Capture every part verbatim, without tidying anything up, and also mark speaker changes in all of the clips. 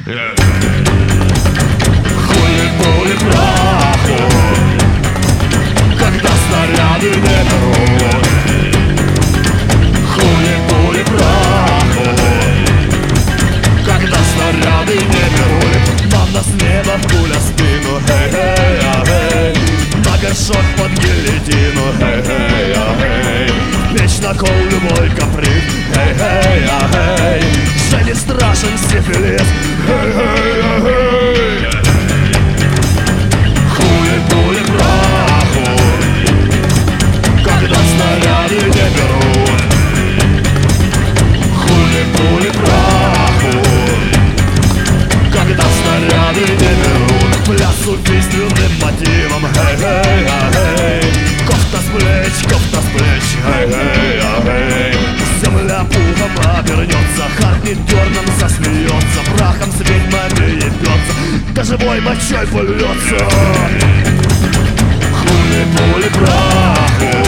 Speaker 1: Хули пули праху, когда снаряды не берут. Хули пули праху, когда снаряды не берут. Нам на с неба пуля в спину, хей-хей, а-хей. На горшок под гильотину, хей-хей, а-хей. Вечно кол любой каприз, хей-хей, а-хей. Же не страшен сифилис, хей-хей, а-хей. Хули пули праху, когда снаряды не берут. Хули пули праху, когда снаряды не берут. Пляс убийственным мотивом, хей-хей, а-хей. Кофта с плеч, кофта с плеч, хей-хей, а-хей. Земля пухом обернется, харкнет дерном, засмеется, прахом с ведьмами ебется, да живой мочой польется. Хули пули праху,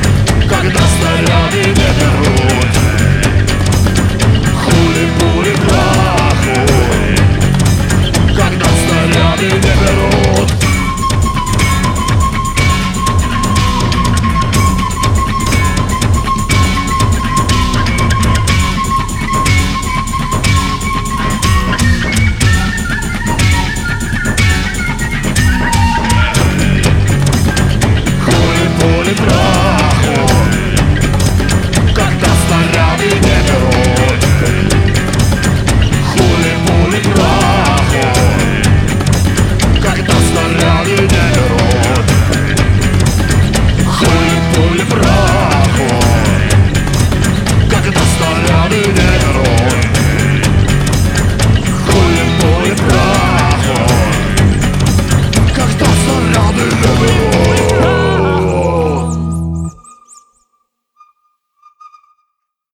Speaker 1: когда снаряды не берут. Хули пули праху,